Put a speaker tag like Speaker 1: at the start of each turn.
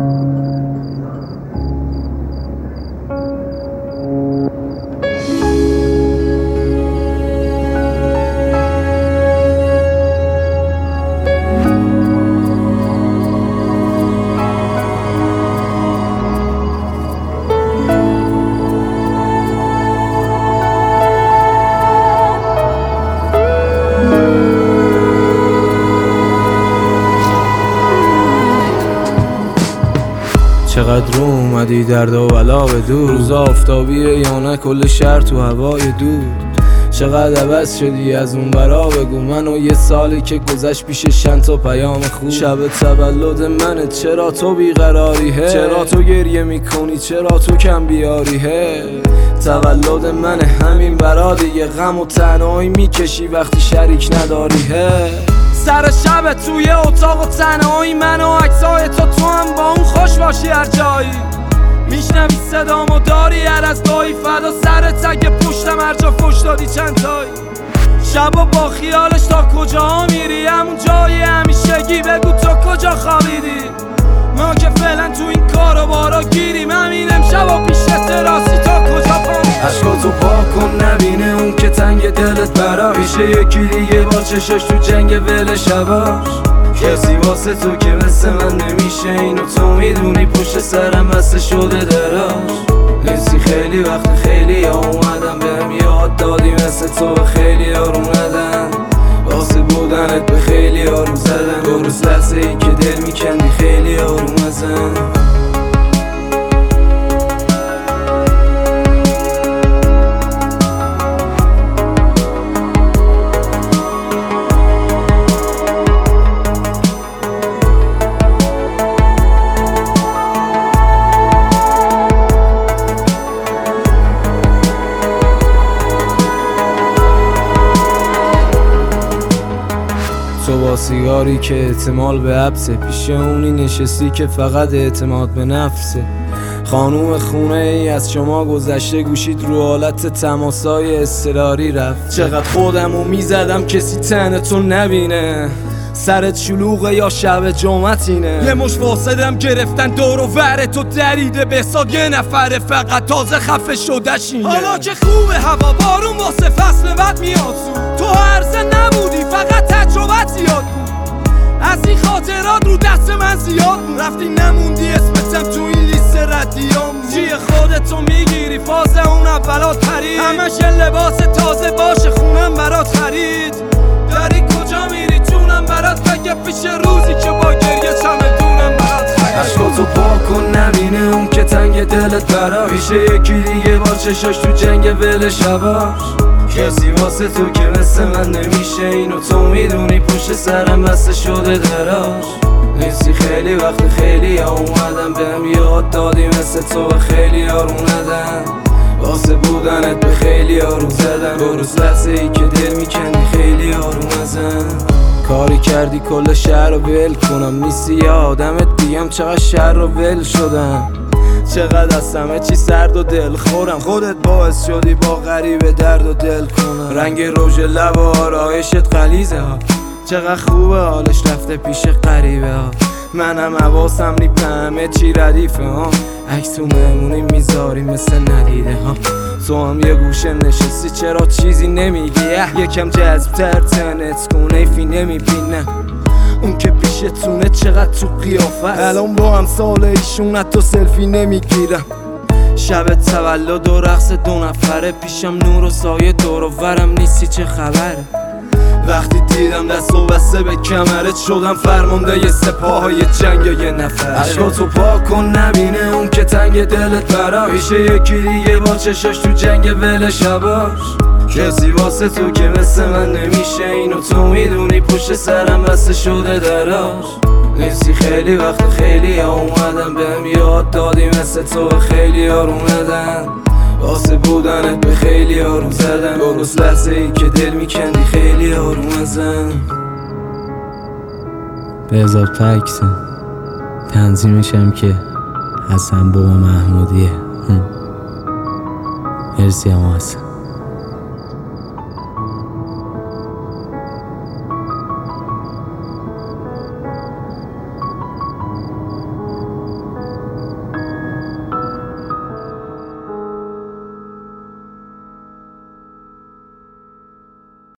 Speaker 1: چقدر رو اومدی درد و بلا به دور، روزا آفتابیه یا نه کل شهر تو هوای دود. چقدر عوض شدی از اون برا بگو، من و یه سالی که گذشت پیش چند تا پیام خوب. شب تولد منه چرا تو بیقراری هه، چرا تو گریه میکنی چرا تو کم بیاری هه. تولد منه همین برا دیگه، غم و تنهایی میکشی وقتی شریک نداری هه. سر شب توی اتاق و تنهایی من و عکسای تو هم با اون خوش باشی هر جایی. میشنوی صدامو داری هر از گاهی، فدا سرت اگه پشتم هر جا فش دادی چند تایی. شبا با خیالش تا کجا میری، همون جای همیشگی بگو تو کجا خوابیدی. ما که فعلا تو این کارو بارا گیریم، همین امشبا پیش تراسی تا کجا پامیدی. عشقاتو پاک کن نبینه اون که تنگ دلت براش، پیش یکی دیگه با چشاش تو جنگ ول شباش. کسی واسه تو که مثل من نمیشه، اینو تو میدونی پشت سرم بسته شده دراش. نیستی خیلی وقت خیلی ها اومدن بهم یاد دادی مثل تو به خیلی ها رو ندن، واسه بودنت به خیلی ها رو زدن. درست لحظه ای که دل میکندی خیلی ها رو مزن. تو با سیگاری که احتمال به حبسه، پیش اونی نشستی که فقط اعتماد به نفسه. خانوم خونه ای از شما گذشته، گوشید رو حالت تماسای اضطراری رفت. چقدر خودمو میزدم کسی تن تو نبینه، سرت شلوغه یا شب جمعتینه. یه مش فاسدم گرفتن دور و ور تو دریده، به حساب یه نفره فقط تازه خفه شدهشینه. حالا که خوبه هوا بارون واسه فصل بعد میاد، تو عرضه نبودی فقط تجربت زیاد بود. از این خاطرات رو دست من زیاد بود، رفتی نموندی اسمتم تو این لیست ردیام. جی خودتو میگیری فاز اون اولات خرید، همش لباس تازه باشه خونم برات خرید. داری کجا میری جونم برات بگه، پیش روزی که با گریه چمدونم برات خرید. عشقاتو پاک کن نبینه اون که تنگ دلت براش، پیش یکی دیگه با چشاش تو جنگ ول شباش. کسی واسه تو که مثل من نمیشه، اینو تو میدونی پشت سرم بسته شده دراش. نیستی خیلی وقت خیلی ها اومدن بهم یاد دادی مثل تو به خیلی ها رو ندن، واسه بودنت به خیلی ها رو زدن. درست لحظه ای که دل میکندی خیلی ها رو مزن. کاری کردی کل شهر رو ول کنم، نیستی یه آدمت دیگم چقدر شهر رو ول شدم. چقدر از همه چی سرد و دل خورم، خودت باعث شدی با غریبه درد و دل کنم. رنگ رژ لب و آرایشت غلیظه ها، چقدر خوبه حالش رفته پیش غریبه ها. منم حواسم نی همه چی ردیفه ها، عکس تو مهمونی میذاری مثل ندیده ها. تو هم یه گوشه نشستی چرا چیزی نمیگی، یکم جذب‌تر تنت کن ایفی نمیبینم. اون که پیشتونه چقدر تو قیافه، الان با هم سال ایشون حتی سلفی نمیگیرم. شب تولد و رقص دو نفره، پیشم نور و سایه دور و ورم نیستی چه خبره. وقتی دیدم دست و بسته به کمرت، شدم فرمانده یه سپاه یه جنگ یه نفر. عشقاتو پاک کن نبینه اون که تنگ دلت براش، پیش یکی دیگه با چشاش تو جنگ ول شباش. کسی واسه تو که مثل من نمیشه، اینو تو میدونی پشت سرم بسته شده دراش. نیستی خیلی وقت خیلی ها اومدن بهم یاد دادی مثل تو به خیلی ها رو ندن، واسه بودنت به خیلی ها رو زدن. درست لحظه ای که دل میکندی خیلی ها رو مزن.
Speaker 2: بهزاد پکسن تنظیمشم که حسن بابا محمودیه. مرسی هم حسن.